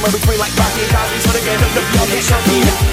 somewhere between like Rocky and Cosby, so they can hook up, y'all get chunky.